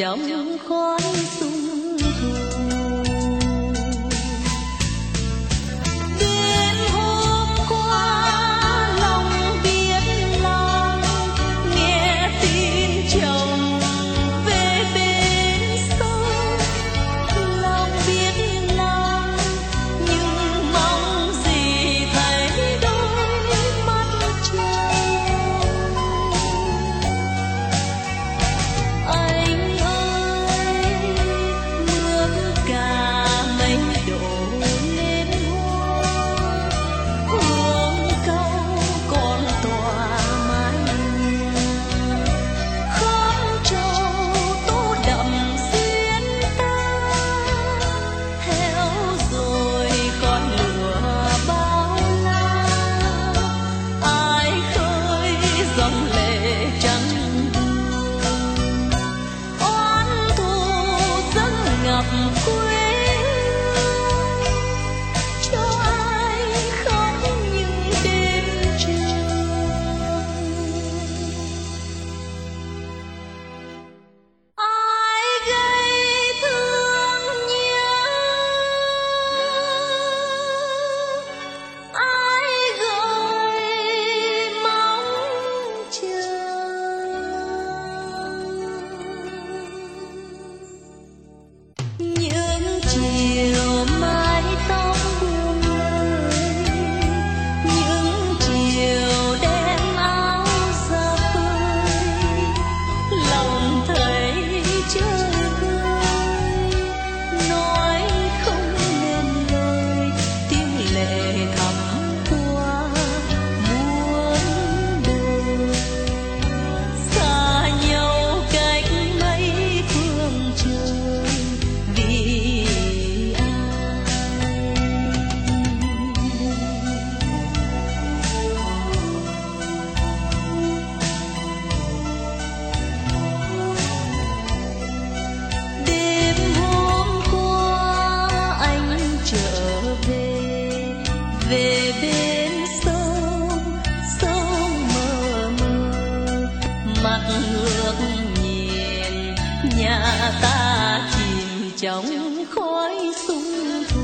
trong khói sung thu. Đêm hôm qua lòng biết lòng, nghe tin chồng về bên sông. Lòng biết lòng nhưng mong gì thấy đôi mắt chồng. Anh ơi nước cà mây đổ lên hoa, hương câu còn tỏa mái nhà. Khóm trầu tô đậm xuyên ta, héo rồi khói lửa bao la. Ai khơi dòng lệ trắng oán thù dâng ngập quê hương, cho ai khóc những đêm trường. Ai gây thương nhớ, ai gợi mong chờ. Những chiều mái tóc buông lơi, những chiều đem áo ra phơi, lòng thấy chơi vơi, nói không nên lời, tiếng lệ thầm qua muôn đời. Xa nhau cách mấy phương trời, vì ai? Đêm hôm qua anh trở về bên sông, sông mờ mờ, mặt ngước nhìn nhà ta chìm trong khói sung thu.